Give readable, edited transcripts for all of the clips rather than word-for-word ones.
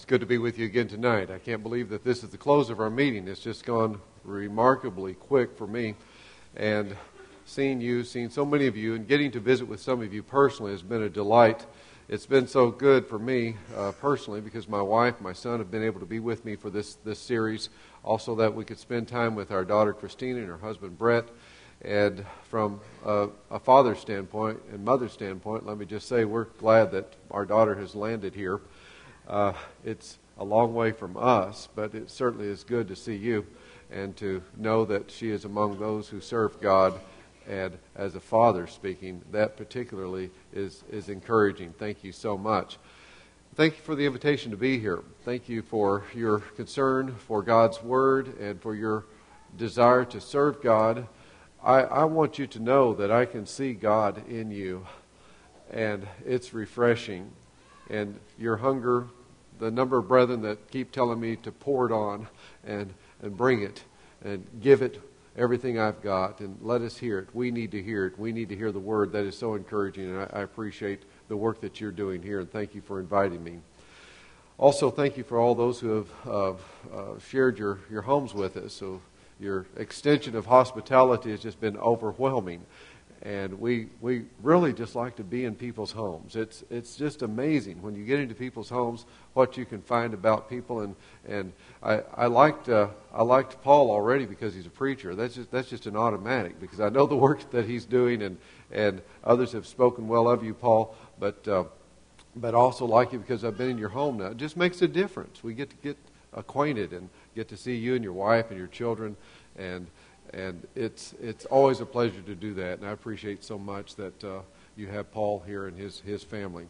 It's good to be with you again tonight. I can't believe that this is the close of our meeting. It's just gone remarkably quick for me. And seeing so many of you, and getting to visit with some of you personally has been a delight. It's been so good for me personally because my wife, my son have been able to be with me for this series. Also that we could spend time with our daughter Christina and her husband Brett. And from a father's standpoint and mother's standpoint, let me just say we're glad that our daughter has landed here. It's a long way from us, but it certainly is good to see you and to know that she is among those who serve God. And as a father speaking, that particularly is encouraging. Thank you so much. Thank you for the invitation to be here. Thank you for your concern for God's Word and for your desire to serve God. I want you to know that I can see God in you, and it's refreshing. And your hunger, the number of brethren that keep telling me to pour it on and bring it and give it everything I've got and let us hear it. We need to hear it. We need to hear the Word. That is so encouraging, and I appreciate the work that you're doing here, and thank you for inviting me. Also, thank you for all those who have shared your homes with us. So your extension of hospitality has just been overwhelming. And we really just like to be in people's homes. It's just amazing when you get into people's homes what you can find about people. And I liked Paul already because he's a preacher. That's just an automatic because I know the work that he's doing and others have spoken well of you, Paul. But also like you because I've been in your home now. It just makes a difference. We get to get acquainted and get to see you and your wife and your children and it's always a pleasure to do that, and I appreciate so much that you have Paul here and his family.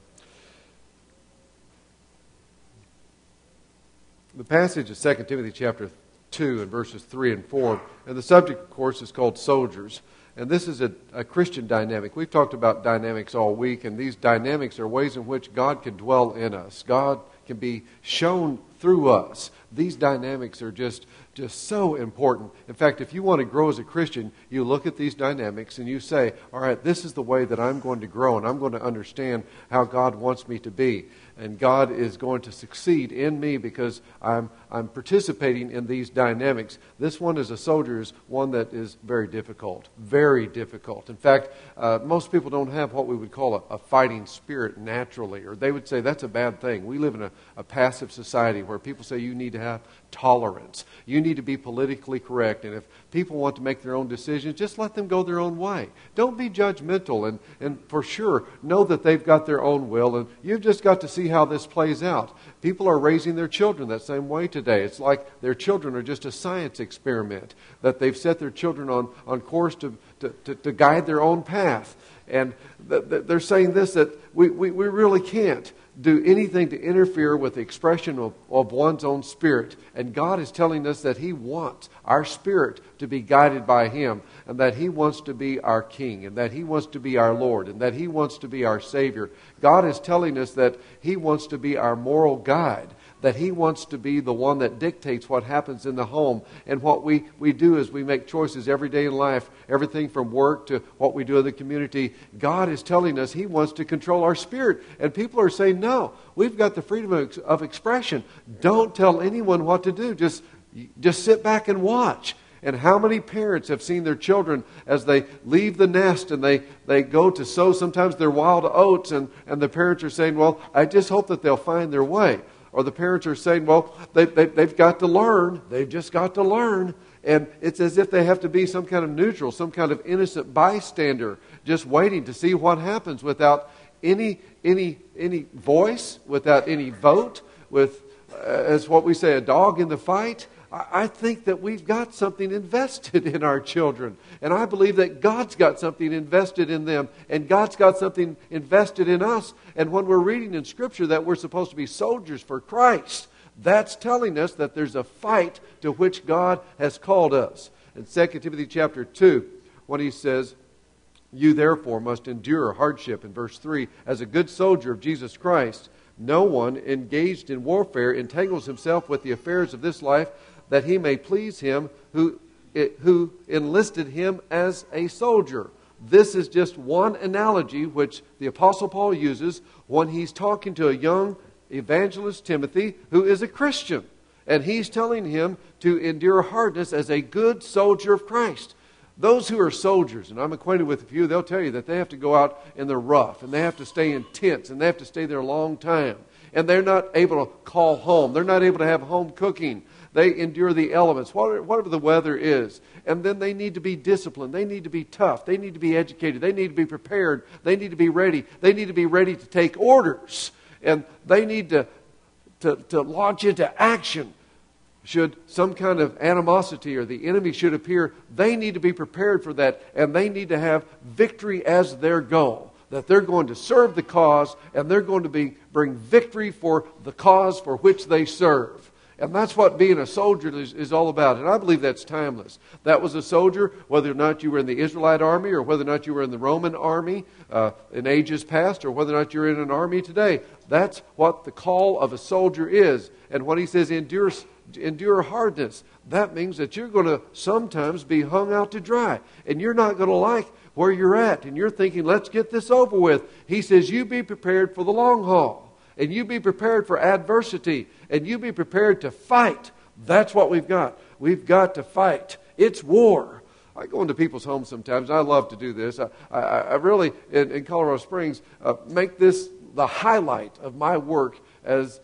The passage is 2 Timothy chapter 2 and verses 3 and 4, and the subject, of course, is called soldiers. And this is a Christian dynamic. We've talked about dynamics all week, and these dynamics are ways in which God can dwell in us. God can be shown through us. These dynamics are just so important. In fact, if you want to grow as a Christian, you look at these dynamics and you say, all right, this is the way that I'm going to grow, and I'm going to understand how God wants me to be. And God is going to succeed in me because I'm participating in these dynamics. This one as a soldier is one that is very difficult. Very difficult. In fact, most people don't have what we would call a fighting spirit naturally, or they would say that's a bad thing. We live in a passive society where people say you need to have tolerance. You need to be politically correct. And if people want to make their own decisions, just let them go their own way. Don't be judgmental and for sure know that they've got their own will and you've just got to see how this plays out. People are raising their children that same way today. It's like their children are just a science experiment, that they've set their children on course to guide their own path. And they're saying this, that we really can't do anything to interfere with the expression of one's own spirit. And God is telling us that He wants our spirit to be guided by Him, and that He wants to be our King, and that He wants to be our Lord, and that He wants to be our Savior. God is telling us that He wants to be our moral guide, that He wants to be the one that dictates what happens in the home. And what we do is we make choices every day in life, everything from work to what we do in the community. God is telling us He wants to control our spirit. And people are saying, no, we've got the freedom of expression. Don't tell anyone what to do. Just sit back and watch. And how many parents have seen their children as they leave the nest and they go to sow sometimes their wild oats and the parents are saying, well, I just hope that they'll find their way. Or the parents are saying, well, they've got to learn. They've just got to learn. And it's as if they have to be some kind of neutral, some kind of innocent bystander, just waiting to see what happens without any voice, without any vote, with, as what we say, a dog in the fight. I think that we've got something invested in our children. And I believe that God's got something invested in them. And God's got something invested in us. And when we're reading in Scripture that we're supposed to be soldiers for Christ, that's telling us that there's a fight to which God has called us. In 2 Timothy chapter 2, when he says, you therefore must endure hardship, in verse 3, as a good soldier of Jesus Christ. No one engaged in warfare entangles himself with the affairs of this life, that he may please him who enlisted him as a soldier. This is just one analogy which the Apostle Paul uses when he's talking to a young evangelist Timothy, who is a Christian. And he's telling him to endure hardness as a good soldier of Christ. Those who are soldiers, and I'm acquainted with a few, they'll tell you that they have to go out in the rough, and they have to stay in tents, and they have to stay there a long time. And they're not able to call home. They're not able to have home cooking. They endure the elements, whatever the weather is. And then they need to be disciplined. They need to be tough. They need to be educated. They need to be prepared. They need to be ready. They need to be ready to take orders. And they need to launch into action. Should some kind of animosity or the enemy should appear, they need to be prepared for that, and they need to have victory as their goal. That they're going to serve the cause, and they're going to bring victory for the cause for which they serve. And that's what being a soldier is all about. And I believe that's timeless. That was a soldier, whether or not you were in the Israelite army, or whether or not you were in the Roman army in ages past, or whether or not you're in an army today. That's what the call of a soldier is. And when he says endure hardness, that means that you're going to sometimes be hung out to dry. And you're not going to like where you're at. And you're thinking, let's get this over with. He says, you be prepared for the long haul. And you be prepared for adversity. And you be prepared to fight. That's what we've got. We've got to fight. It's war. I go into people's homes sometimes. I love to do this. I really, in Colorado Springs, make this the highlight of my work as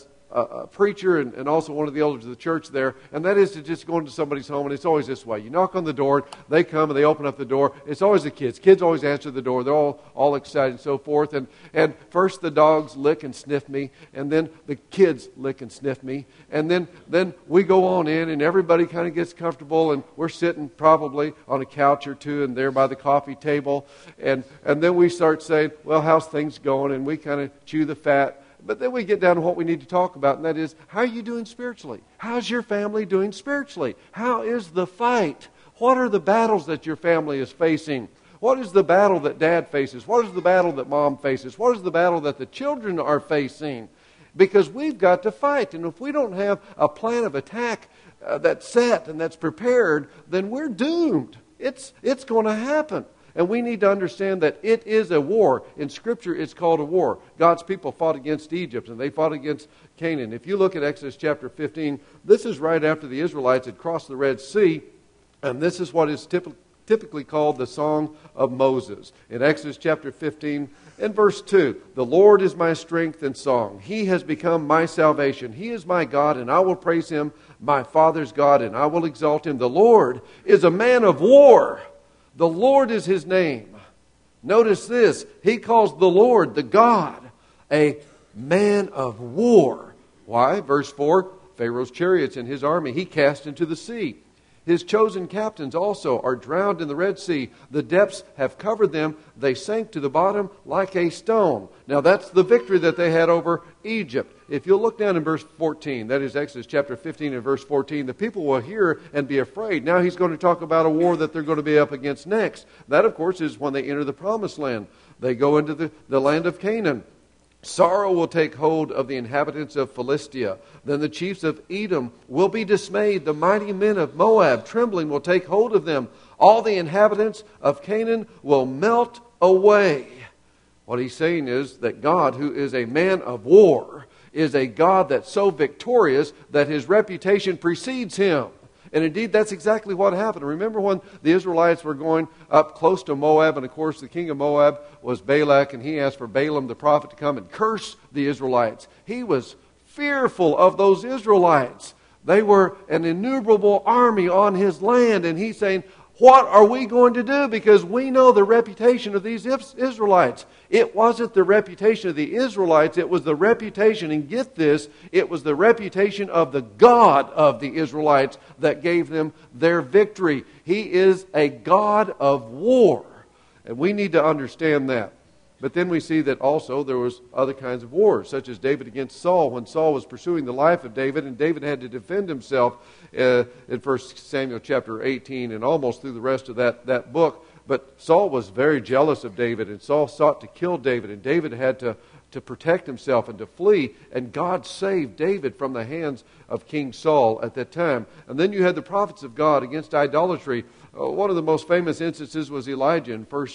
a preacher and also one of the elders of the church there, and that is to just go into somebody's home, and it's always this way. You knock on the door, they come and they open up the door. It's always the kids. Kids always answer the door. They're all excited and so forth. And first the dogs lick and sniff me, and then the kids lick and sniff me, and then we go on in, and everybody kind of gets comfortable, and we're sitting probably on a couch or two and there by the coffee table, and then we start saying, well, how's things going? And we kind of chew the fat. But then we get down to what we need to talk about, and that is, how are you doing spiritually? How's your family doing spiritually? How is the fight? What are the battles that your family is facing? What is the battle that dad faces? What is the battle that mom faces? What is the battle that the children are facing? Because we've got to fight, and if we don't have a plan of attack that's set and that's prepared, then we're doomed. It's going to happen. And we need to understand that it is a war. In Scripture, it's called a war. God's people fought against Egypt, and they fought against Canaan. If you look at Exodus chapter 15, this is right after the Israelites had crossed the Red Sea, and this is what is typically called the Song of Moses. In Exodus chapter 15 and verse 2, the Lord is my strength and song. He has become my salvation. He is my God, and I will praise Him, my Father's God, and I will exalt Him. The Lord is a man of war. The Lord is His name. Notice this. He calls the Lord, the God, a man of war. Why? Verse 4, Pharaoh's chariots and his army He cast into the sea. His chosen captains also are drowned in the Red Sea. The depths have covered them. They sank to the bottom like a stone. Now that's the victory that they had over Egypt. If you'll look down in verse 14, that is Exodus chapter 15 and verse 14, the people will hear and be afraid. Now he's going to talk about a war that they're going to be up against next. That, of course, is when they enter the promised land. They go into the land of Canaan. Sorrow will take hold of the inhabitants of Philistia. Then the chiefs of Edom will be dismayed. The mighty men of Moab, trembling, will take hold of them. All the inhabitants of Canaan will melt away. What he's saying is that God, who is a man of war, is a God that's so victorious that His reputation precedes Him. And indeed, that's exactly what happened. Remember when the Israelites were going up close to Moab, and of course the king of Moab was Balak, and he asked for Balaam the prophet to come and curse the Israelites. He was fearful of those Israelites. They were an innumerable army on his land, and he's saying, what are we going to do? Because we know the reputation of these Israelites. It wasn't the reputation of the Israelites. It was the reputation, and get this, it was the reputation of the God of the Israelites that gave them their victory. He is a God of war. And we need to understand that. But then we see that also there was other kinds of wars, such as David against Saul, when Saul was pursuing the life of David, and David had to defend himself in 1 Samuel chapter 18 and almost through the rest of that book. But Saul was very jealous of David, and Saul sought to kill David, and David had to protect himself and to flee, and God saved David from the hands of King Saul at that time. And then you had the prophets of God against idolatry. One of the most famous instances was Elijah in 1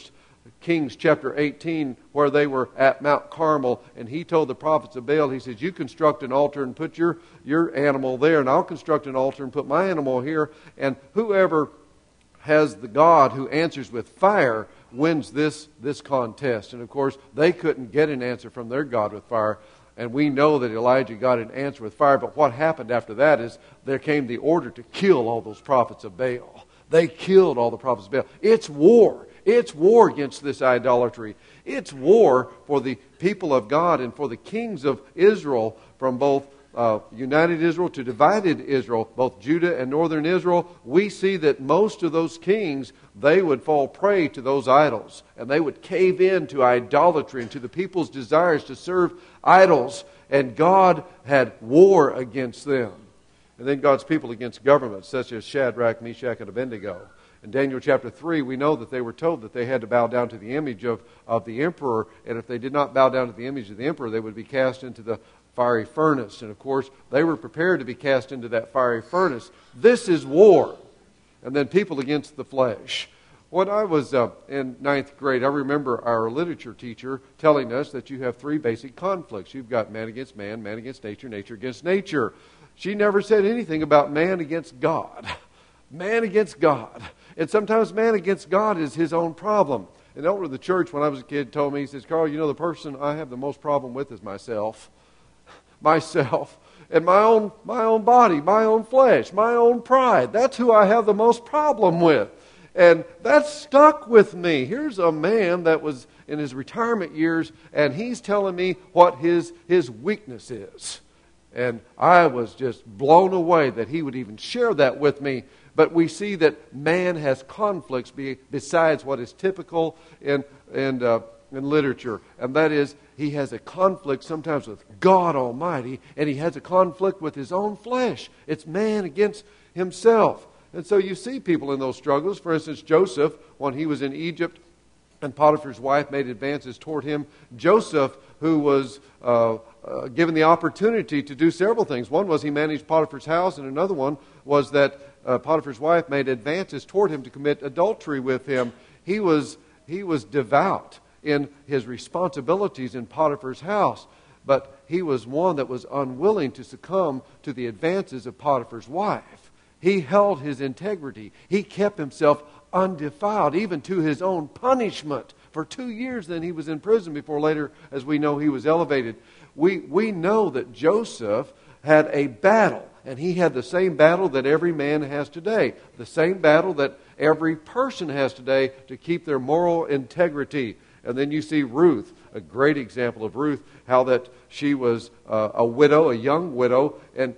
Kings chapter 18, where they were at Mount Carmel, and he told the prophets of Baal, he says, you construct an altar and put your animal there, and I'll construct an altar and put my animal here, and whoever has the God who answers with fire wins this contest. And of course, they couldn't get an answer from their God with fire, and we know that Elijah got an answer with fire, but what happened after that is there came the order to kill all those prophets of Baal. They killed all the prophets of Baal. It's war. It's war against this idolatry. It's war for the people of God and for the kings of Israel, from both united Israel to divided Israel, both Judah and northern Israel. We see that most of those kings, they would fall prey to those idols, and they would cave in to idolatry and to the people's desires to serve idols, and God had war against them. And then God's people against governments such as Shadrach, Meshach, and Abednego. In Daniel chapter 3, we know that they were told that they had to bow down to the image of the emperor, and if they did not bow down to the image of the emperor, they would be cast into the fiery furnace. And of course, they were prepared to be cast into that fiery furnace. This is war. And then people against the flesh. When I was in ninth grade, I remember our literature teacher telling us that you have three basic conflicts. You've got man against man against nature, nature against nature. She never said anything about man against God. Man against God. And sometimes man against God is his own problem. An elder of the church, when I was a kid, told me, he says, Carl, you know, the person I have the most problem with is myself. Myself. And my own body, my own flesh, my own pride. That's who I have the most problem with. And that stuck with me. Here's a man that was in his retirement years, and he's telling me what his weakness is. And I was just blown away that he would even share that with me. But we see that man has conflicts besides what is typical in literature. And that is, he has a conflict sometimes with God Almighty, and he has a conflict with his own flesh. It's man against himself. And so you see people in those struggles. For instance, Joseph, when he was in Egypt, and Potiphar's wife made advances toward him. Joseph, who was given the opportunity to do several things. One was he managed Potiphar's house, and another one was that Potiphar's wife made advances toward him to commit adultery with him. He was devout in his responsibilities in Potiphar's house, but he was one that was unwilling to succumb to the advances of Potiphar's wife. He held his integrity. He kept himself undefiled, even to his own punishment. For 2 years then he was in prison before later, as we know, he was elevated. We know that Joseph had a battle, and he had the same battle that every man has today, the same battle that every person has today to keep their moral integrity. And then you see Ruth, a great example of Ruth, how that she was a widow, a young widow, and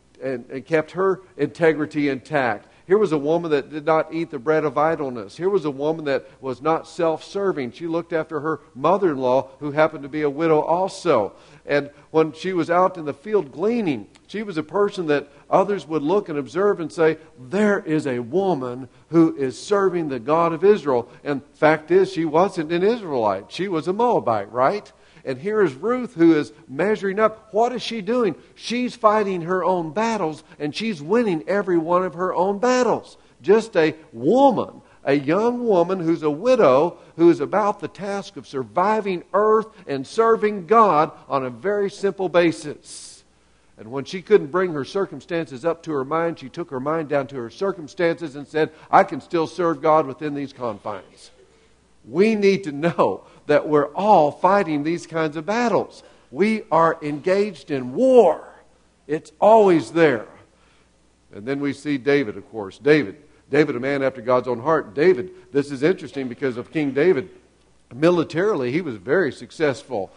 kept her integrity intact. Here was a woman that did not eat the bread of idleness. Here was a woman that was not self-serving. She looked after her mother-in-law, who happened to be a widow also. And when she was out in the field gleaning, she was a person that others would look and observe and say, there is a woman who is serving the God of Israel. And fact is, she wasn't an Israelite. She was a Moabite, right? And here is Ruth, who is measuring up. What is she doing? She's fighting her own battles, and she's winning every one of her own battles. Just a woman, a young woman who's a widow, who is about the task of surviving earth and serving God on a very simple basis. And when she couldn't bring her circumstances up to her mind, she took her mind down to her circumstances and said, I can still serve God within these confines. We need to know that we're all fighting these kinds of battles. We are engaged in war. It's always there. And then we see David, of course. David, a man after God's own heart. David, this is interesting because of King David. Militarily, he was very successful.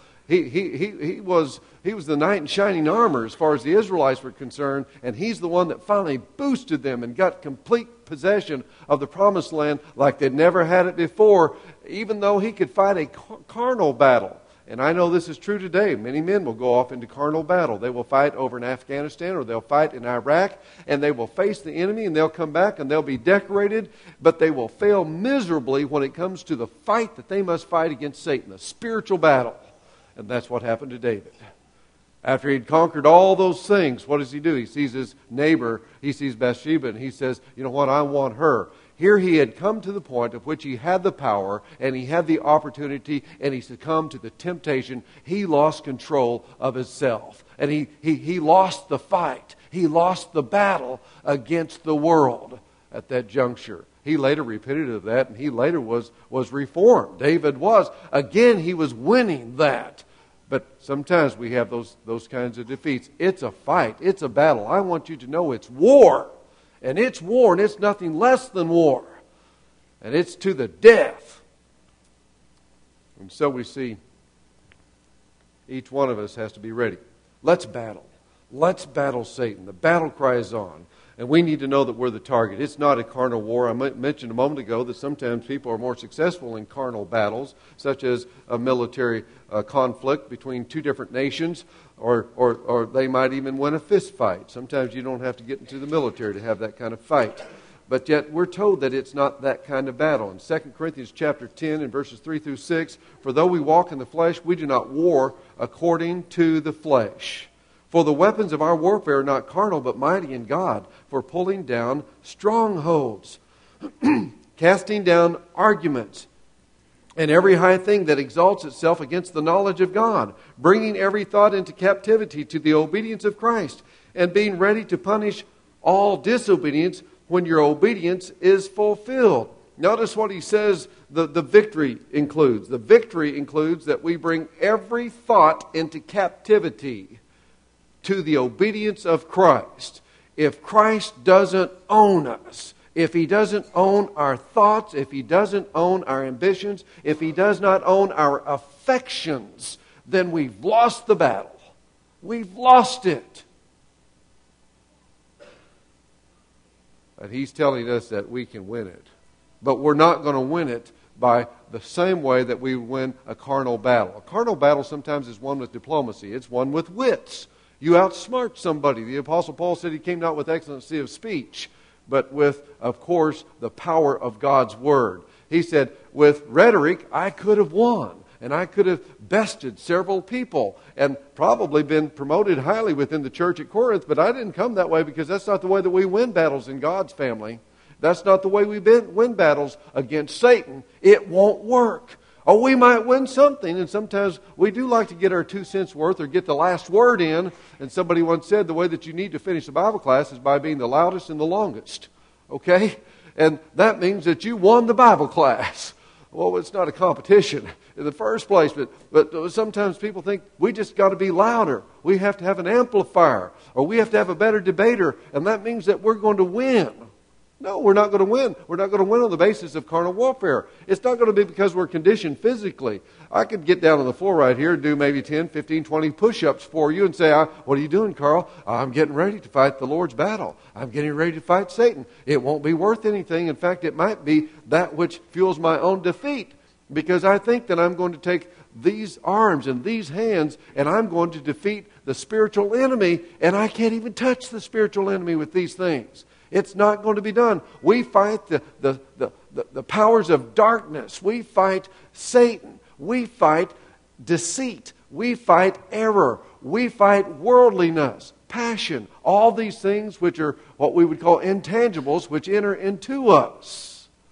He was the knight in shining armor as far as the Israelites were concerned, and he's the one that finally boosted them and got complete possession of the promised land like they'd never had it before, even though he could fight a carnal battle. And I know this is true today. Many men will go off into carnal battle. They will fight over in Afghanistan, or they'll fight in Iraq, and they will face the enemy, and they'll come back and they'll be decorated, but they will fail miserably when it comes to the fight that they must fight against Satan, the spiritual battle. And that's what happened to David. After he'd conquered all those things, what does he do? He sees his neighbor, he sees Bathsheba, and he says, you know what, I want her. Here he had come to the point of which he had the power and he had the opportunity, and he succumbed to the temptation. He lost control of himself. And he lost the fight. He lost the battle against the world at that juncture. He later repented of that, and he later was reformed. David was. Again, he was winning that. But sometimes we have those kinds of defeats. It's a fight. It's a battle. I want you to know it's war. And it's war, and it's nothing less than war. And it's to the death. And so we see each one of us has to be ready. Let's battle. Let's battle Satan. The battle cry is on. And we need to know that we're the target. It's not a carnal war. I mentioned a moment ago that sometimes people are more successful in carnal battles, such as a military conflict between two different nations, or they might even win a fist fight. Sometimes you don't have to get into the military to have that kind of fight. But yet we're told that it's not that kind of battle. In 2 Corinthians chapter 10 and verses 3 through 6, for though we walk in the flesh, we do not war according to the flesh. For the weapons of our warfare are not carnal, but mighty in God, for pulling down strongholds, casting down arguments, and every high thing that exalts itself against the knowledge of God, bringing every thought into captivity to the obedience of Christ, and being ready to punish all disobedience when your obedience is fulfilled. Notice what he says the victory includes. The victory includes that we bring every thought into captivity to the obedience of Christ. If Christ doesn't own us, if He doesn't own our thoughts, if He doesn't own our ambitions, if He does not own our affections, then we've lost the battle. We've lost it. And He's telling us that we can win it. But we're not going to win it by the same way that we win a carnal battle. A carnal battle sometimes is won with diplomacy. It's won with wits. You outsmart somebody. The Apostle Paul said he came not with excellency of speech, but with, of course, the power of God's Word. He said, with rhetoric, I could have won, and I could have bested several people, and probably been promoted highly within the church at Corinth, but I didn't come that way because that's not the way that we win battles in God's family. That's not the way we win battles against Satan. It won't work. Oh, we might win something, and sometimes we do like to get our 2 cents worth or get the last word in. And somebody once said the way that you need to finish the Bible class is by being the loudest and the longest. Okay? And that means that you won the Bible class. Well, it's not a competition in the first place, but sometimes people think we just got to be louder. We have to have an amplifier, or we have to have a better debater, and that means that we're going to win. No, we're not going to win. We're not going to win on the basis of carnal warfare. It's not going to be because we're conditioned physically. I could get down on the floor right here and do maybe 10, 15, 20 push-ups for you and say, what are you doing, Carl? I'm getting ready to fight the Lord's battle. I'm getting ready to fight Satan. It won't be worth anything. In fact, it might be that which fuels my own defeat, because I think that I'm going to take these arms and these hands and I'm going to defeat the spiritual enemy, and I can't even touch the spiritual enemy with these things. It's not going to be done. We fight the powers of darkness. We fight Satan. We fight deceit. We fight error. We fight worldliness, passion, all these things which are what we would call intangibles, which enter into us.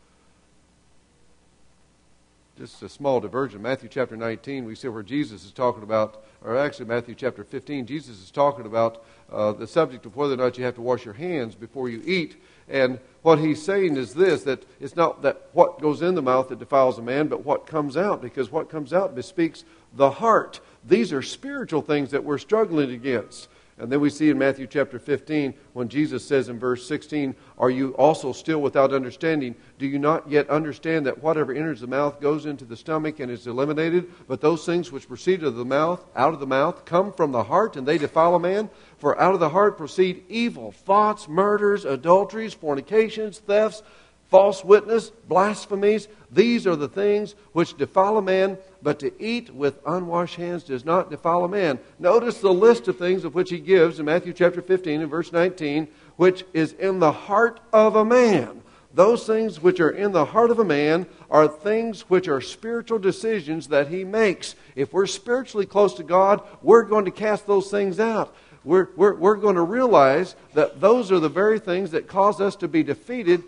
Just a small diversion. Matthew chapter 19, we see where Jesus is talking about, or actually Matthew chapter 15, Jesus is talking about the subject of whether or not you have to wash your hands before you eat. And what he's saying is this, that it's not that what goes in the mouth that defiles a man, but what comes out, because what comes out bespeaks the heart. These are spiritual things that we're struggling against. And then we see in Matthew chapter 15, when Jesus says in verse 16, are you also still without understanding? Do you not yet understand that whatever enters the mouth goes into the stomach and is eliminated? But those things which proceed out of the mouth, come from the heart, and they defile a man. For out of the heart proceed evil thoughts, murders, adulteries, fornications, thefts, false witness, blasphemies. These are the things which defile a man, but to eat with unwashed hands does not defile a man. Notice the list of things of which he gives in Matthew chapter 15 and verse 19, which is in the heart of a man. Those things which are in the heart of a man are things which are spiritual decisions that he makes. If we're spiritually close to God, we're going to cast those things out. We're going to realize that those are the very things that cause us to be defeated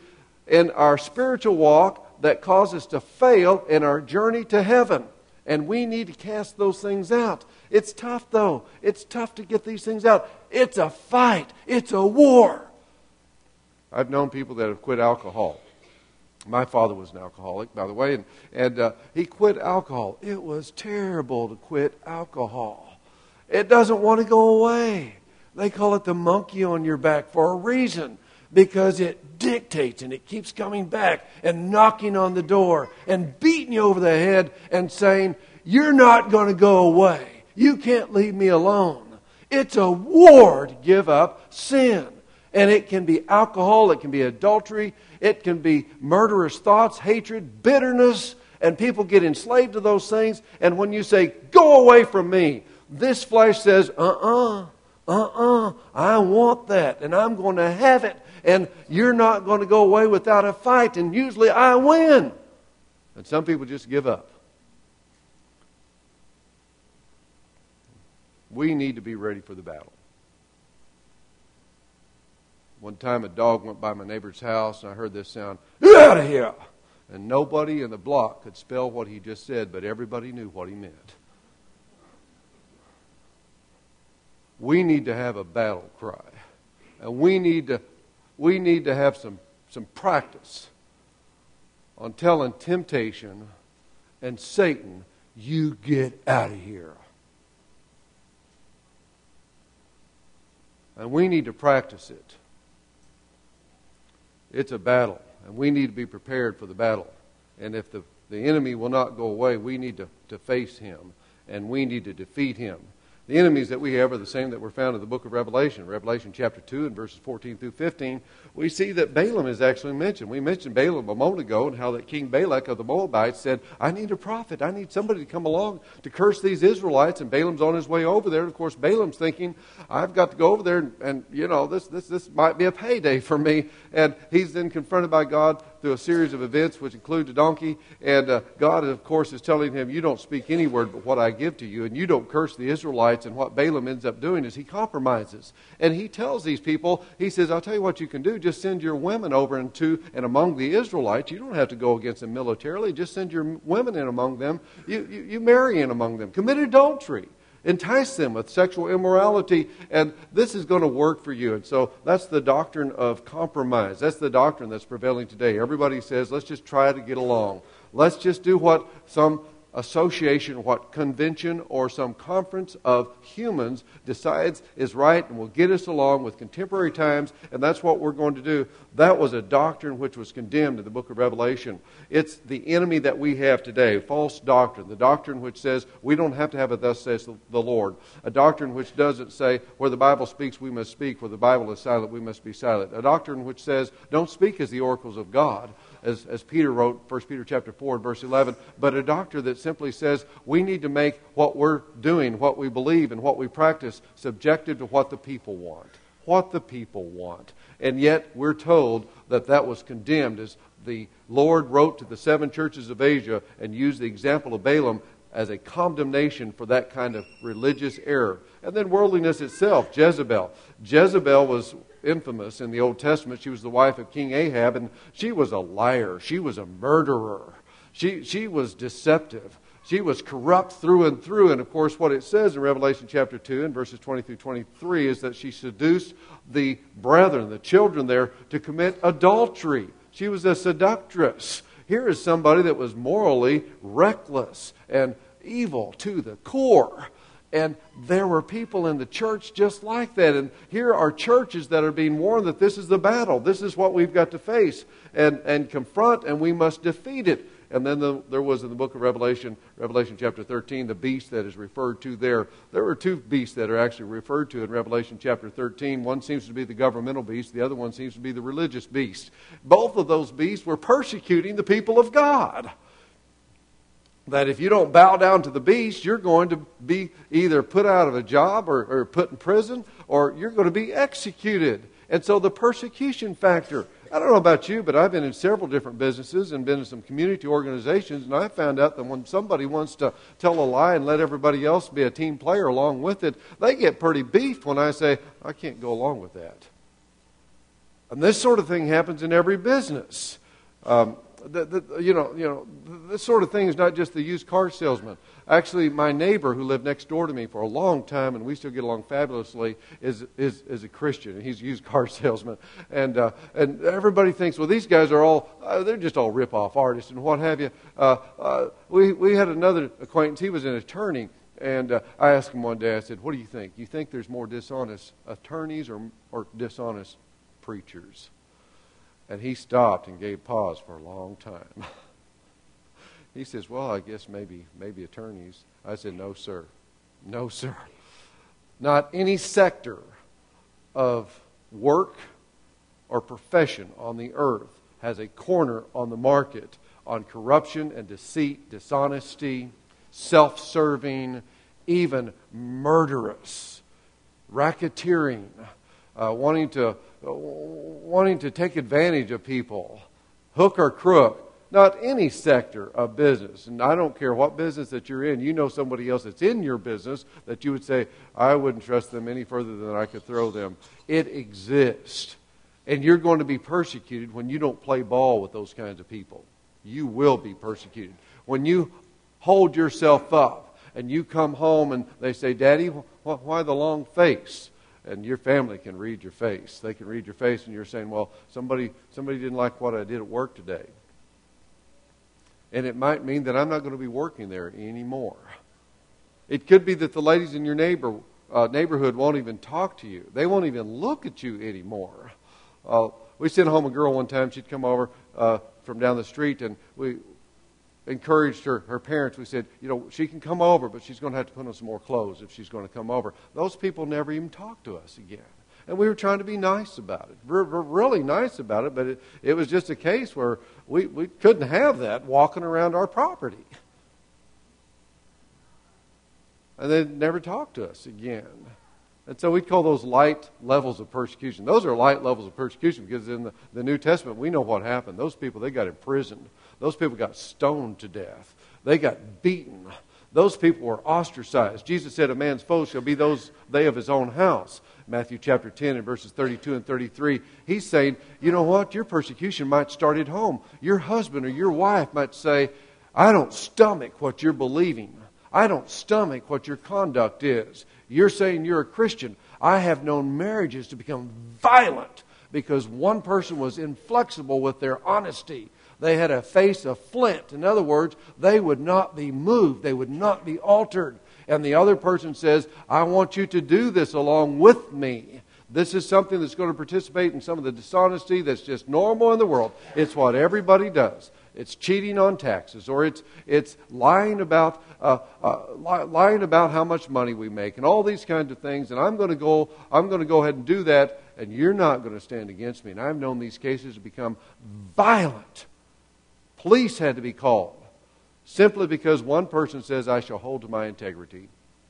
in our spiritual walk that cause us to fail in our journey to heaven. And we need to cast those things out. It's tough, though. It's tough to get these things out. It's a fight. It's a war. I've known people that have quit alcohol. My father was an alcoholic, by the way, and he quit alcohol. It was terrible to quit alcohol. It doesn't want to go away. They call it the monkey on your back for a reason, because it dictates and it keeps coming back and knocking on the door and beating you over the head and saying, you're not going to go away. You can't leave me alone. It's a war to give up sin. And it can be alcohol, it can be adultery, it can be murderous thoughts, hatred, bitterness, and people get enslaved to those things. And when you say, go away from me, this flesh says, I want that, and I'm going to have it, and you're not going to go away without a fight, and usually I win. And some people just give up. We need to be ready for the battle. One time a dog went by my neighbor's house, and I heard this sound, get out of here! And nobody in the block could spell what he just said, but everybody knew what he meant. We need to have a battle cry. And we need to have some practice on telling temptation and Satan, you get out of here. And we need to practice it. It's a battle, and we need to be prepared for the battle. And if the enemy will not go away, we need to face him, and we need to defeat him. The enemies that we have are the same that were found in the book of Revelation. Revelation chapter 2 and verses 14 through 15. We see that Balaam is actually mentioned. We mentioned Balaam a moment ago and how that King Balak of the Moabites said, I need a prophet. I need somebody to come along to curse these Israelites. And Balaam's on his way over there. And of course, Balaam's thinking, I've got to go over there and you know, this might be a payday for me. And he's then confronted by God through a series of events which include the donkey. And God, of course, is telling him, you don't speak any word but what I give to you. And you don't curse the Israelites. And what Balaam ends up doing is he compromises. And he tells these people, he says, I'll tell you what you can do. Just send your women over into and among the Israelites. You don't have to go against them militarily. Just send your women in among them. You marry in among them. Commit adultery. Entice them with sexual immorality, and this is going to work for you. And so that's the doctrine of compromise. That's the doctrine that's prevailing today. Everybody says, let's just try to get along. Let's just do what some association, what convention or some conference of humans decides is right and will get us along with contemporary times, and that's what we're going to do. That was a doctrine which was condemned in the book of Revelation. It's the enemy that we have today, false doctrine, the doctrine which says we don't have to have a thus says the Lord, a doctrine which doesn't say where the Bible speaks we must speak, where the Bible is silent we must be silent, a doctrine which says don't speak as the oracles of God, as Peter wrote, 1 Peter chapter 4 and verse 11, but a doctrine that simply says we need to make what we're doing, what we believe, and what we practice subjective to what the people want. What the people want. And yet we're told that that was condemned as the Lord wrote to the 7 churches of Asia and used the example of Balaam as a condemnation for that kind of religious error. And then worldliness itself, Jezebel. Jezebel was infamous in the Old Testament. She was the wife of King Ahab, and she was a liar. She was a murderer. She was deceptive. She was corrupt through and through. And of course, what it says in Revelation chapter 2 and verses 20 through 23 is that she seduced the brethren, the children there, to commit adultery. She was a seductress. Here is somebody that was morally reckless and evil to the core. And there were people in the church just like that. And here are churches that are being warned that this is the battle. This is what we've got to face and confront, and we must defeat it. And then there was in the book of Revelation, Revelation chapter 13, the beast that is referred to there. There are 2 beasts that are actually referred to in Revelation chapter 13. One seems to be the governmental beast. The other one seems to be the religious beast. Both of those beasts were persecuting the people of God. That if you don't bow down to the beast, you're going to be either put out of a job or put in prison, or you're going to be executed. And so the persecution factor. I don't know about you, but I've been in several different businesses and been in some community organizations, and I found out that when somebody wants to tell a lie and let everybody else be a team player along with it, they get pretty beefed when I say, I can't go along with that. And this sort of thing happens in every business. This sort of thing is not just the used car salesman. Actually, my neighbor who lived next door to me for a long time, and we still get along fabulously, is a Christian. And he's a used car salesman. And everybody thinks, well, these guys are all, they're just all rip-off artists and what have you. We had another acquaintance. He was an attorney. And I asked him one day, I said, what do you think? You think there's more dishonest attorneys or dishonest preachers? And he stopped and gave pause for a long time. He says, well, I guess maybe attorneys. I said, no, sir. No, sir. Not any sector of work or profession on the earth has a corner on the market on corruption and deceit, dishonesty, self-serving, even murderous, racketeering, wanting to take advantage of people, hook or crook. Not any sector of business. And I don't care what business that you're in. You know somebody else that's in your business that you would say, I wouldn't trust them any further than I could throw them. It exists. And you're going to be persecuted when you don't play ball with those kinds of people. You will be persecuted. When you hold yourself up and you come home and they say, Daddy, why the long face? And your family can read your face. They can read your face and you're saying, well, somebody didn't like what I did at work today. And it might mean that I'm not going to be working there anymore. It could be that the ladies in your neighborhood won't even talk to you. They won't even look at you anymore. We sent home a girl one time. She'd come over from down the street, and we encouraged her parents. We said, she can come over, but she's going to have to put on some more clothes if she's going to come over. Those people never even talked to us again. And we were trying to be nice about it. We're really nice about it, but it was just a case where we couldn't have that walking around our property. And they never talked to us again. And so we call those light levels of persecution. Those are light levels of persecution because in the New Testament, we know what happened. Those people, they got imprisoned. Those people got stoned to death. They got beaten. Those people were ostracized. Jesus said, a man's foes shall be they of his own house. Matthew chapter 10 and verses 32 and 33. He's saying, you know what? Your persecution might start at home. Your husband or your wife might say, I don't stomach what you're believing. I don't stomach what your conduct is. You're saying you're a Christian. I have known marriages to become violent because one person was inflexible with their honesty. They had a face of flint. In other words, they would not be moved. They would not be altered. And the other person says, I want you to do this along with me. This is something that's going to participate in some of the dishonesty that's just normal in the world. It's what everybody does. It's cheating on taxes, or it's lying about how much money we make, and all these kinds of things. And I'm going to go ahead and do that, and you're not going to stand against me. And I've known these cases to become violent. Police had to be called simply because one person says, I shall hold to my integrity.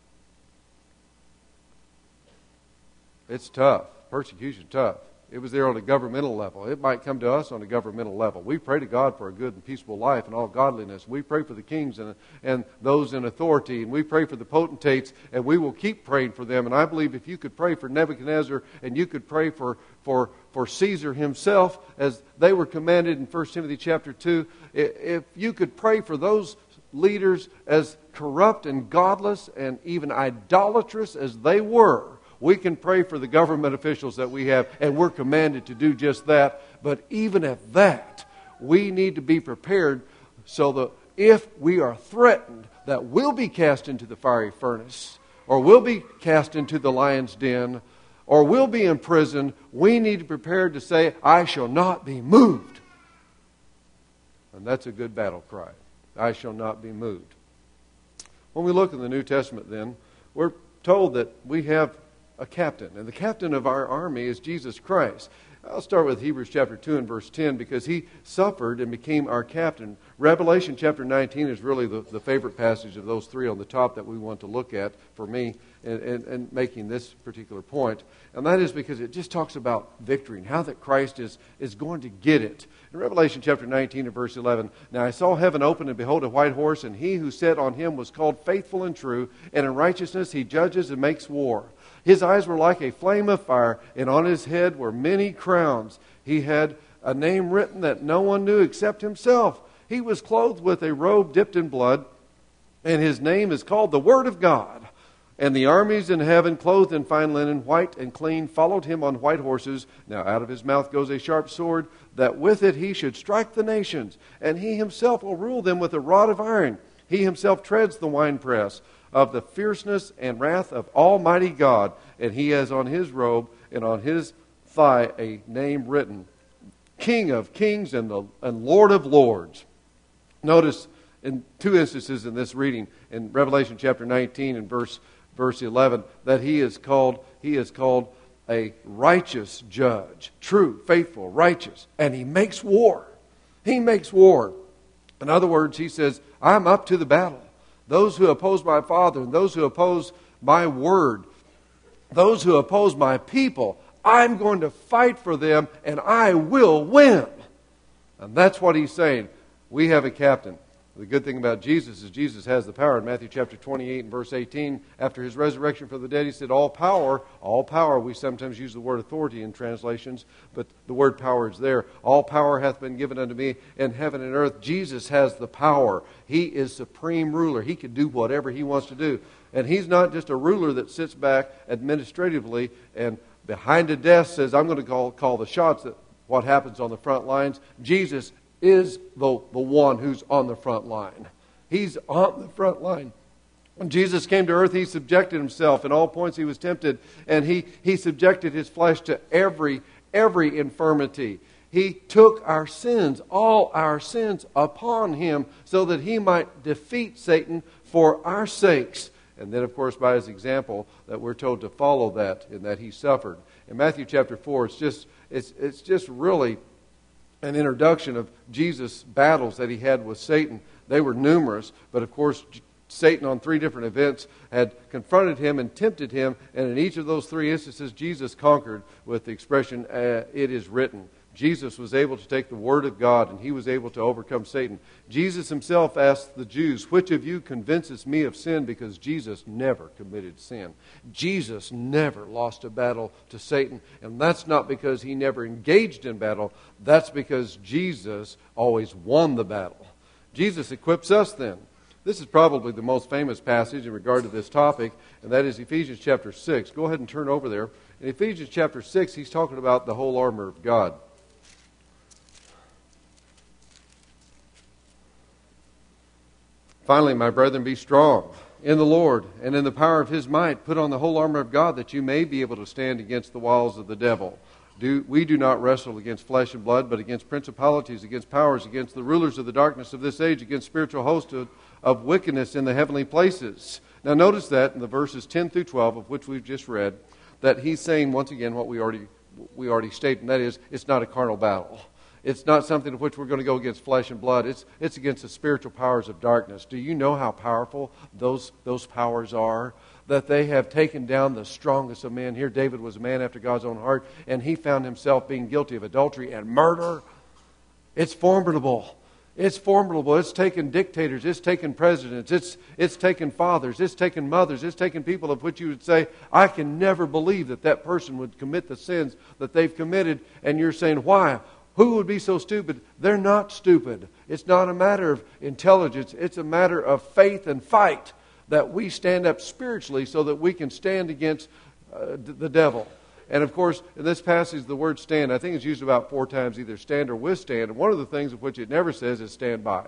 It's tough. Persecution's tough. It was there on a governmental level. It might come to us on a governmental level. We pray to God for a good and peaceable life and all godliness. We pray for the kings and those in authority, and we pray for the potentates, and we will keep praying for them. And I believe if you could pray for Nebuchadnezzar and you could pray for Caesar himself, as they were commanded in 1 Timothy chapter 2, if you could pray for those leaders as corrupt and godless and even idolatrous as they were, we can pray for the government officials that we have, and we're commanded to do just that. But even at that, we need to be prepared so that if we are threatened that we'll be cast into the fiery furnace, or we'll be cast into the lion's den, or we'll be in prison, we need to be prepared to say, I shall not be moved. And that's a good battle cry. I shall not be moved. When we look in the New Testament then, we're told that we have a captain, and the captain of our army is Jesus Christ. I'll start with Hebrews chapter 2 and verse 10 because he suffered and became our captain. Revelation chapter 19 is really the favorite passage of those three on the top that we want to look at for me in making this particular point. And that is because it just talks about victory and how that Christ is going to get it. In Revelation chapter 19 and verse 11, Now I saw heaven open, and behold a white horse, and he who sat on him was called Faithful and True, and in righteousness he judges and makes war. His eyes were like a flame of fire, and on his head were many crowns. He had a name written that no one knew except himself. He was clothed with a robe dipped in blood, and his name is called the Word of God. And the armies in heaven, clothed in fine linen, white and clean, followed him on white horses. Now out of his mouth goes a sharp sword, that with it he should strike the nations. And he himself will rule them with a rod of iron. He himself treads the winepress of the fierceness and wrath of Almighty God. And he has on his robe and on his thigh a name written, King of Kings and Lord of Lords. Notice in two instances in this reading, in Revelation chapter 19 and verse 11, that he is called a righteous judge, true, faithful, righteous, and he makes war. He makes war. In other words, he says, I'm up to the battle. Those who oppose my Father and those who oppose my word, those who oppose my people, I'm going to fight for them and I will win. And that's what he's saying. We have a captain. The good thing about Jesus is Jesus has the power. In Matthew chapter 28 and verse 18, after his resurrection from the dead, he said, all power, we sometimes use the word authority in translations, but the word power is there. All power hath been given unto me in heaven and earth. Jesus has the power. He is supreme ruler. He can do whatever he wants to do. And he's not just a ruler that sits back administratively and behind a desk says, I'm going to call the shots at what happens on the front lines. Jesus is the one who's on the front line. He's on the front line. When Jesus came to earth, he subjected himself. In all points he was tempted, and he subjected his flesh to every infirmity. He took our sins, all our sins, upon him so that he might defeat Satan for our sakes. And then, of course, by his example, that we're told to follow that, in that he suffered. In Matthew chapter 4, it's just really an introduction of Jesus' battles that he had with Satan. They were numerous, but of course Satan on 3 different events had confronted him and tempted him, and in each of those 3 instances Jesus conquered with the expression, it is written. Jesus was able to take the Word of God and he was able to overcome Satan. Jesus himself asked the Jews, which of you convinces me of sin? Because Jesus never committed sin. Jesus never lost a battle to Satan. And that's not because he never engaged in battle. That's because Jesus always won the battle. Jesus equips us then. This is probably the most famous passage in regard to this topic, and that is Ephesians chapter 6. Go ahead and turn over there. In Ephesians chapter 6, he's talking about the whole armor of God. Finally, my brethren, be strong in the Lord and in the power of his might. Put on the whole armor of God that you may be able to stand against the wiles of the devil. We do not wrestle against flesh and blood, but against principalities, against powers, against the rulers of the darkness of this age, against spiritual hosts of wickedness in the heavenly places. Now notice that in the verses 10 through 12, of which we've just read, that he's saying once again what we already stated, and that is, it's not a carnal battle. It's not something in which we're going to go against flesh and blood. It's against the spiritual powers of darkness. Do you know how powerful those powers are? That they have taken down the strongest of men. Here David was a man after God's own heart, and he found himself being guilty of adultery and murder. It's formidable. It's formidable. It's taken dictators. It's taken presidents. It's taken fathers. It's taken mothers. It's taken people of which you would say, I can never believe that person would commit the sins that they've committed. And you're saying, why? Who would be so stupid? They're not stupid. It's not a matter of intelligence. It's a matter of faith and fight, that we stand up spiritually so that we can stand against the devil. And of course, in this passage, the word stand, I think it's used about 4 times, either stand or withstand. And one of the things of which it never says is stand by.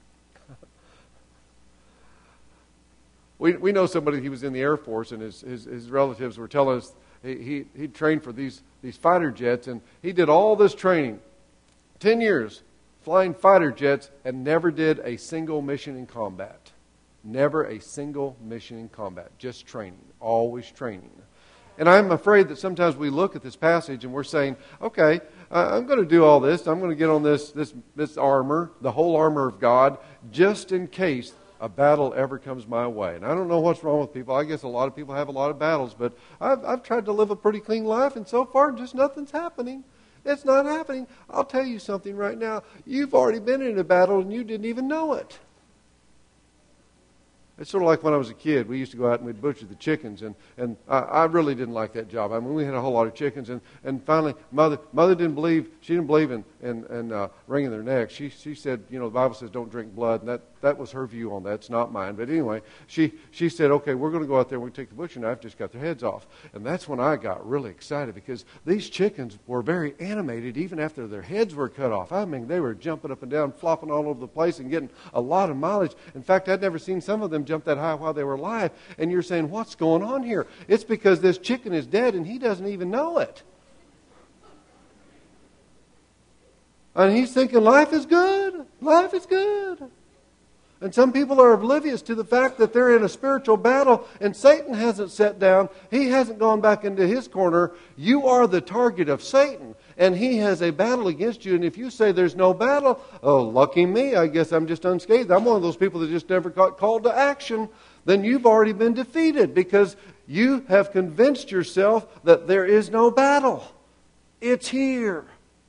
We know somebody, he was in the Air Force, and his relatives were telling us he trained for these fighter jets, and he did all this training, 10 years, flying fighter jets, and never did a single mission in combat. Never a single mission in combat. Just training. Always training. And I'm afraid that sometimes we look at this passage and we're saying, okay, I'm going to do all this. I'm going to get on this armor, the whole armor of God, just in case a battle ever comes my way. And I don't know what's wrong with people. I guess a lot of people have a lot of battles, but I've tried to live a pretty clean life, and so far just nothing's happening. It's not happening. I'll tell you something right now. You've already been in a battle and you didn't even know it. It's sort of like when I was a kid. We used to go out and we'd butcher the chickens, and I really didn't like that job. I mean, we had a whole lot of chickens, and finally, Mother didn't believe in wringing their necks. She said, the Bible says don't drink blood, and that was her view on that. It's not mine. But anyway, she said, okay, we're going to go out there and we're going to take the butcher knife, just cut their heads off. And that's when I got really excited, because these chickens were very animated even after their heads were cut off. I mean, they were jumping up and down, flopping all over the place and getting a lot of mileage. In fact, I'd never seen some of them jump that high while they were alive. And you're saying, what's going on here? It's because this chicken is dead and he doesn't even know it. And he's thinking life is good. Life is good. And some people are oblivious to the fact that they're in a spiritual battle and Satan hasn't sat down. He hasn't gone back into his corner. You are the target of Satan. And he has a battle against you. And if you say there's no battle, oh, lucky me, I guess I'm just unscathed. I'm one of those people that just never got called to action. Then you've already been defeated, because you have convinced yourself that there is no battle. It's here.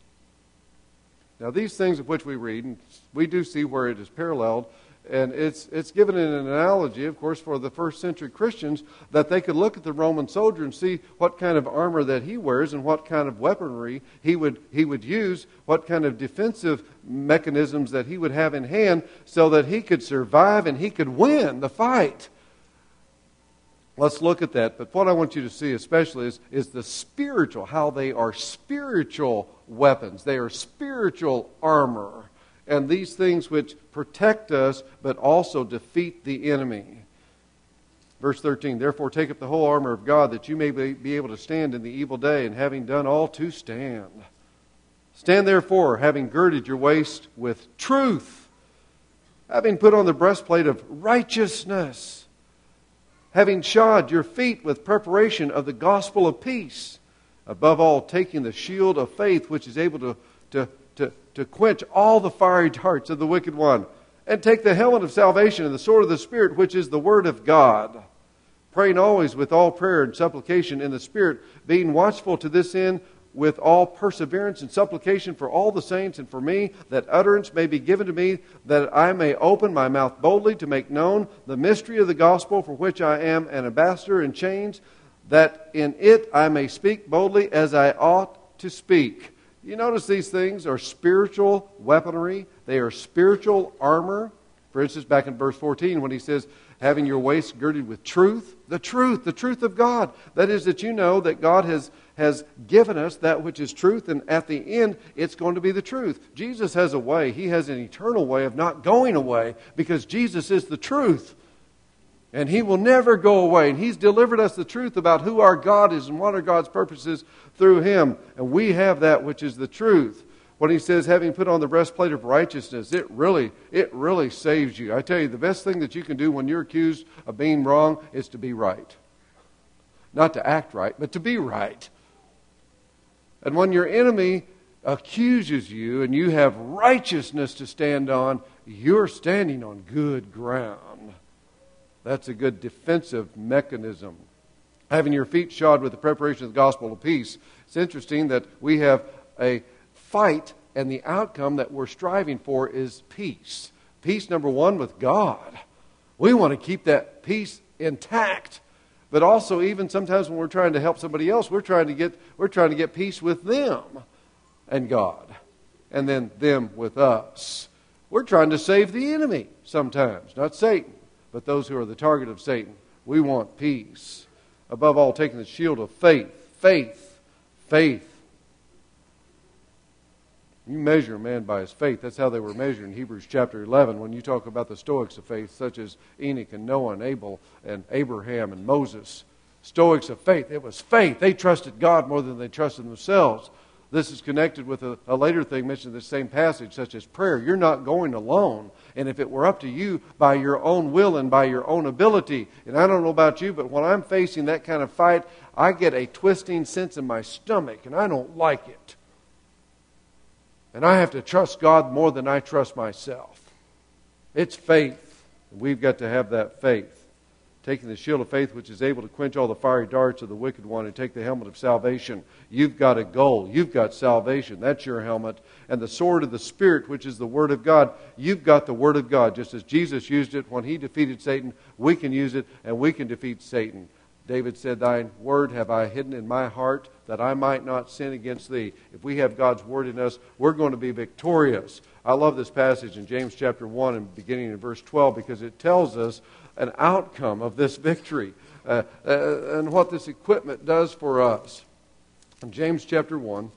Now, these things of which we read, and we do see where it is paralleled, and it's given in an analogy, of course, for the first century Christians, that they could look at the Roman soldier and see what kind of armor that he wears and what kind of weaponry he would use, what kind of defensive mechanisms that he would have in hand, so that he could survive and he could win the fight. Let's look at that. But what I want you to see especially is the spiritual, how they are spiritual weapons. They are spiritual armor. And these things which protect us, but also defeat the enemy. Verse 13, therefore take up the whole armor of God, that you may be able to stand in the evil day, and having done all, to stand. Stand therefore, having girded your waist with truth, having put on the breastplate of righteousness, having shod your feet with preparation of the gospel of peace, above all taking the shield of faith, which is able to quench all the fiery darts of the wicked one, and take the helmet of salvation and the sword of the Spirit, which is the word of God, praying always with all prayer and supplication in the Spirit, being watchful to this end with all perseverance and supplication for all the saints and for me, that utterance may be given to me, that I may open my mouth boldly to make known the mystery of the gospel, for which I am an ambassador in chains, that in it I may speak boldly as I ought to speak. You notice these things are spiritual weaponry. They are spiritual armor. For instance, back in verse 14, when he says, having your waist girded with truth of God. That is, that you know that God has given us that which is truth, and at the end, it's going to be the truth. Jesus has a way. He has an eternal way of not going away, because Jesus is the truth. And He will never go away. And He's delivered us the truth about who our God is and what are God's purposes through Him. And we have that which is the truth. When He says, having put on the breastplate of righteousness, it really saves you. I tell you, the best thing that you can do when you're accused of being wrong is to be right. Not to act right, but to be right. And when your enemy accuses you and you have righteousness to stand on, you're standing on good ground. That's a good defensive mechanism. Having your feet shod with the preparation of the gospel of peace. It's interesting that we have a fight, and the outcome that we're striving for is peace. Peace, number one, with God. We want to keep that peace intact. But also, even sometimes when we're trying to help somebody else, we're trying to get peace with them and God, and then them with us. We're trying to save the enemy sometimes, not Satan, but those who are the target of Satan. We want peace. Above all, taking the shield of faith. Faith. You measure a man by his faith. That's how they were measured in Hebrews chapter 11. When you talk about the Stoics of faith, such as Enoch and Noah and Abel and Abraham and Moses. Stoics of faith. It was faith. They trusted God more than they trusted themselves. This is connected with a later thing mentioned in the same passage, such as prayer. You're not going alone. And if it were up to you by your own will and by your own ability, and I don't know about you, but when I'm facing that kind of fight, I get a twisting sense in my stomach, and I don't like it. And I have to trust God more than I trust myself. It's faith. We've got to have that faith. taking the shield of faith, which is able to quench all the fiery darts of the wicked one, and take the helmet of salvation. You've got a goal. You've got salvation. That's your helmet. And the sword of the Spirit, which is the Word of God. You've got the Word of God. Just as Jesus used it when He defeated Satan, we can use it and we can defeat Satan. David said, Thy word have I hidden in my heart, that I might not sin against Thee. If we have God's Word in us, we're going to be victorious. I love this passage in James chapter 1 and beginning in verse 12, because it tells us an outcome of this victory and what this equipment does for us. In James chapter 1,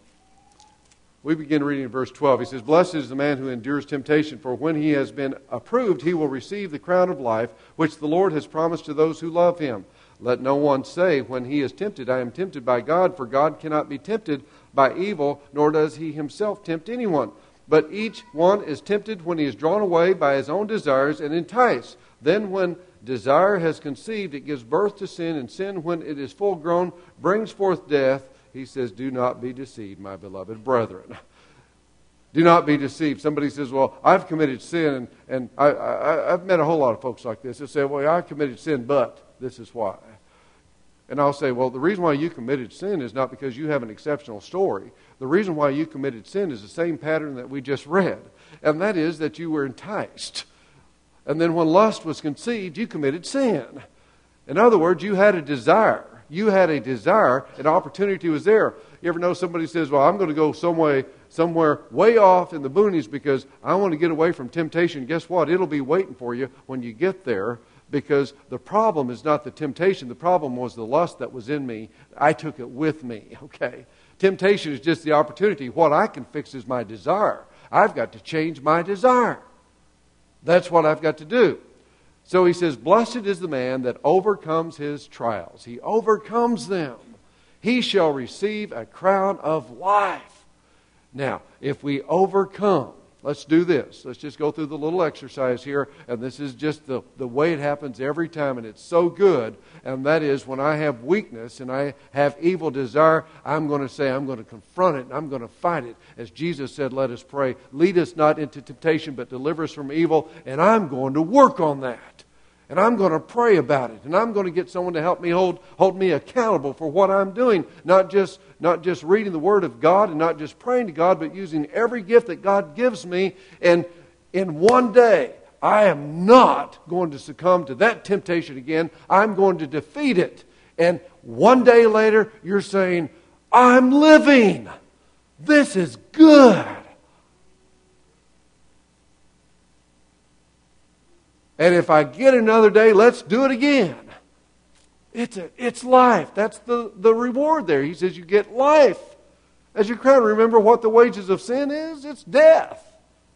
we begin reading in verse 12. He says, Blessed is the man who endures temptation, for when he has been approved, he will receive the crown of life, which the Lord has promised to those who love Him. Let no one say, when he is tempted, I am tempted by God, for God cannot be tempted by evil, nor does He Himself tempt anyone. But each one is tempted when he is drawn away by his own desires and enticed. Then when desire has conceived, it gives birth to sin, and sin, when it is full grown, brings forth death. He says, do not be deceived, my beloved brethren. Do not be deceived. Somebody says, well, I've committed sin, and I've met a whole lot of folks like this. They'll say, well, I committed sin, but this is why. And I'll say, well, the reason why you committed sin is not because you have an exceptional story. The reason why you committed sin is the same pattern that we just read. And that is that you were enticed. And then when lust was conceived, you committed sin. In other words, you had a desire. You had a desire, an opportunity was there. You ever know somebody says, well, I'm going to go somewhere way off in the boonies because I want to get away from temptation. Guess what? It'll be waiting for you when you get there, because the problem is not the temptation. The problem was the lust that was in me. I took it with me, okay? Temptation is just the opportunity. What I can fix is my desire. I've got to change my desire. That's what I've got to do. So he says, blessed is the man that overcomes his trials. He overcomes them. He shall receive a crown of life. Now, if we overcome, let's do this. Let's just go through the little exercise here. And this is just the way it happens every time. And it's so good. And that is, when I have weakness and I have evil desire, I'm going to say, I'm going to confront it and I'm going to fight it. As Jesus said, let us pray. Lead us not into temptation, but deliver us from evil. And I'm going to work on that. And I'm going to pray about it. And I'm going to get someone to help me hold me accountable for what I'm doing. Not just reading the Word of God and not just praying to God, but using every gift that God gives me. And in one day, I am not going to succumb to that temptation again. I'm going to defeat it. And one day later, you're saying, I'm living. This is good. And if I get another day, let's do it again. It's life. That's the reward there. He says you get life as your crown. Remember what the wages of sin is? It's death.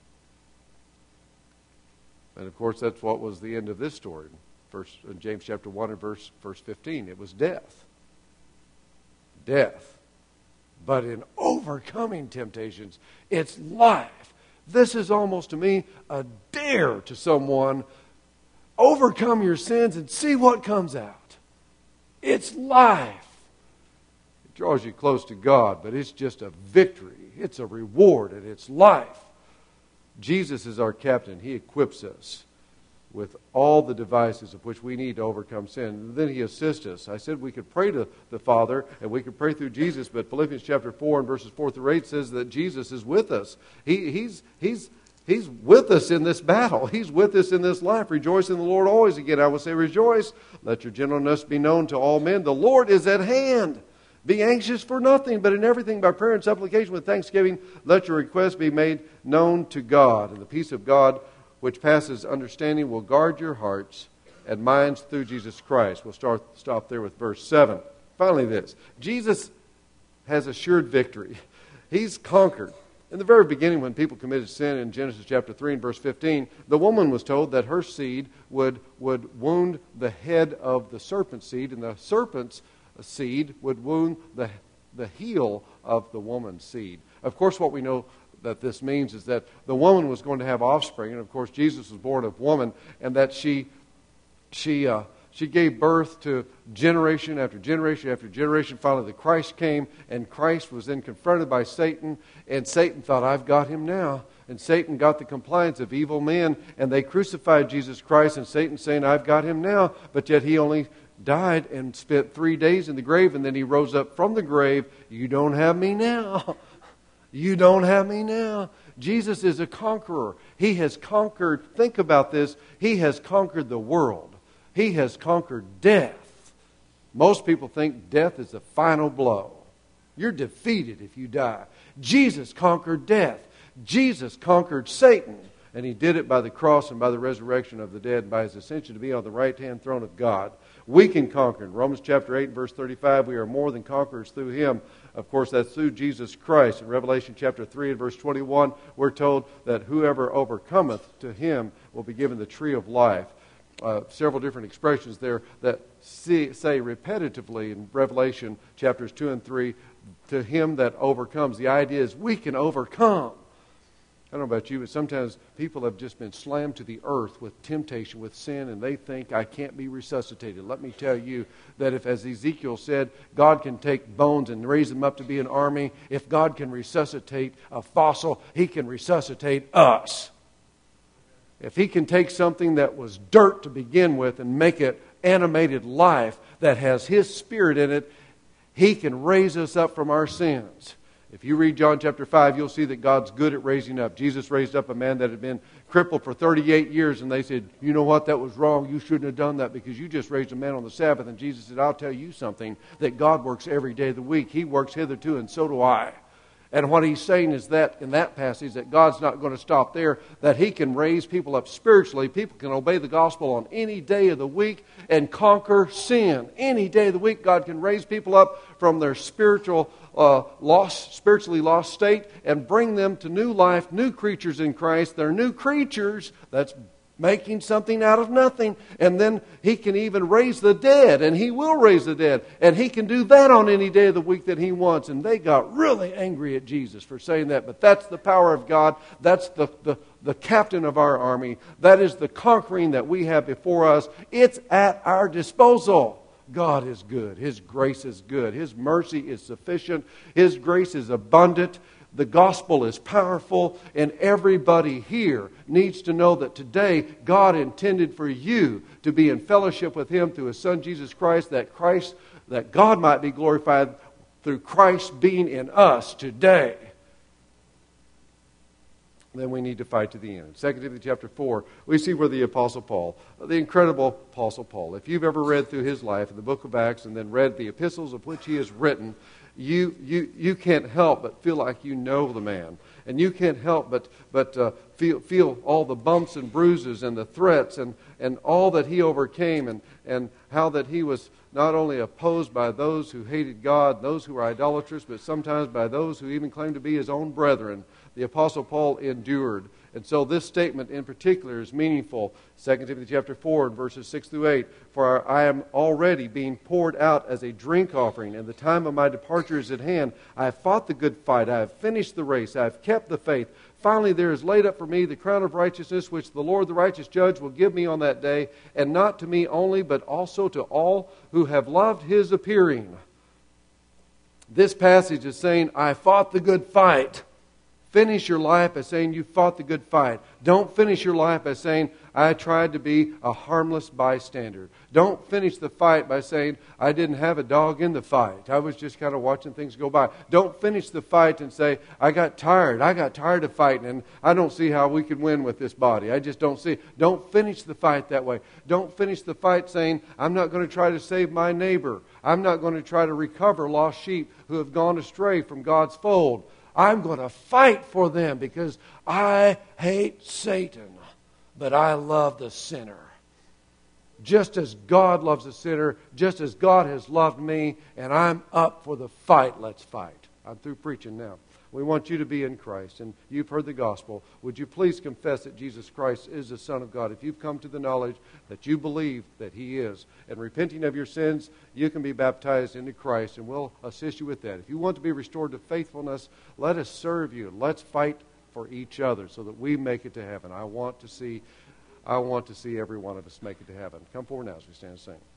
And of course, that's what was the end of this story. In James chapter 1 and verse 15. It was death. Death. But in overcoming temptations, it's life. This is almost to me a dare to someone. Overcome your sins and see what comes out. It's life. It draws you close to God, but it's just a victory. It's a reward, and it's life. Jesus is our captain. He equips us with all the devices of which we need to overcome sin. And then He assists us. I said we could pray to the Father, and we could pray through Jesus, but Philippians chapter 4 and verses 4 through 8 says that Jesus is with us. He's with us in this battle. He's with us in this life. Rejoice in the Lord always. Again, I will say rejoice. Let your gentleness be known to all men. The Lord is at hand. Be anxious for nothing, but in everything by prayer and supplication with thanksgiving, let your requests be made known to God. And the peace of God, which passes understanding, will guard your hearts and minds through Jesus Christ. We'll stop there with verse 7. Finally this. Jesus has assured victory. He's conquered. In the very beginning, when people committed sin in Genesis chapter 3 and verse 15, the woman was told that her seed would wound the head of the serpent's seed, and the serpent's seed would wound the heel of the woman's seed. Of course, what we know that this means is that the woman was going to have offspring, and of course, Jesus was born of woman, and that she She gave birth to generation after generation after generation. Finally, the Christ came, and Christ was then confronted by Satan, and Satan thought, I've got him now. And Satan got the compliance of evil men, and they crucified Jesus Christ, and Satan saying, I've got him now. But yet he only died and spent 3 days in the grave, and then he rose up from the grave. You don't have me now. You don't have me now. Jesus is a conqueror. He has conquered, think about this, he has conquered the world. He has conquered death. Most people think death is the final blow. You're defeated if you die. Jesus conquered death. Jesus conquered Satan. And he did it by the cross and by the resurrection of the dead and by his ascension to be on the right-hand throne of God. We can conquer. In Romans chapter 8, verse 35, we are more than conquerors through him. Of course, that's through Jesus Christ. In Revelation chapter 3 and verse 21, we're told that whoever overcometh, to him will be given the tree of life. Several different expressions there that say repetitively in Revelation chapters 2 and 3, to him that overcomes. The idea is we can overcome. I don't know about you, but sometimes people have just been slammed to the earth with temptation, with sin, and they think, I can't be resuscitated. Let me tell you that if, as Ezekiel said, God can take bones and raise them up to be an army, if God can resuscitate a fossil, he can resuscitate us. If he can take something that was dirt to begin with and make it animated life that has his spirit in it, he can raise us up from our sins. If you read John chapter 5, you'll see that God's good at raising up. Jesus raised up a man that had been crippled for 38 years, and they said, you know what, that was wrong. You shouldn't have done that because you just raised a man on the Sabbath. And Jesus said, I'll tell you something, that God works every day of the week. He works hitherto, and so do I. And what he's saying is that in that passage, that God's not going to stop there, that he can raise people up spiritually. People can obey the gospel on any day of the week and conquer sin. Any day of the week, God can raise people up from their spiritually lost state and bring them to new life, new creatures in Christ. They're new creatures. That's making something out of nothing. And then he can even raise the dead, and he will raise the dead. And he can do that on any day of the week that he wants. And they got really angry at Jesus for saying that. But that's the power of God. That's the captain of our army. That is the conquering that we have before us. It's at our disposal. God is good. His grace is good. His mercy is sufficient. His grace is abundant. The gospel is powerful, and everybody here needs to know that today God intended for you to be in fellowship with him through his Son Jesus Christ, that God might be glorified through Christ being in us today. Then we need to fight to the end. 2 Timothy chapter 4, we see where the Apostle Paul, the incredible Apostle Paul, if you've ever read through his life in the book of Acts and then read the epistles of which he has written, you can't help but feel like you know the man. And you can't help but feel all the bumps and bruises and the threats and all that he overcame and how that he was not only opposed by those who hated God, those who were idolatrous, but sometimes by those who even claimed to be his own brethren. The Apostle Paul endured. And so this statement in particular is meaningful. 2 Timothy chapter 4 verses 6 through 8. For I am already being poured out as a drink offering, and the time of my departure is at hand. I have fought the good fight. I have finished the race. I have kept the faith. Finally, there is laid up for me the crown of righteousness, which the Lord, the righteous judge, will give me on that day, and not to me only, but also to all who have loved his appearing. This passage is saying, I fought the good fight. Finish your life by saying you fought the good fight. Don't finish your life by saying, I tried to be a harmless bystander. Don't finish the fight by saying, I didn't have a dog in the fight. I was just kind of watching things go by. Don't finish the fight and say, I got tired. I got tired of fighting, and I don't see how we could win with this body. I just don't see. Don't finish the fight that way. Don't finish the fight saying, I'm not going to try to save my neighbor. I'm not going to try to recover lost sheep who have gone astray from God's fold. I'm going to fight for them because I hate Satan, but I love the sinner. Just as God loves the sinner, just as God has loved me, and I'm up for the fight, let's fight. I'm through preaching now. We want you to be in Christ, and you've heard the gospel. Would you please confess that Jesus Christ is the Son of God? If you've come to the knowledge that you believe that He is, and repenting of your sins, you can be baptized into Christ, and we'll assist you with that. If you want to be restored to faithfulness, let us serve you. Let's fight for each other so that we make it to heaven. I want to see I want to see every one of us make it to heaven. Come forward now as we stand and sing.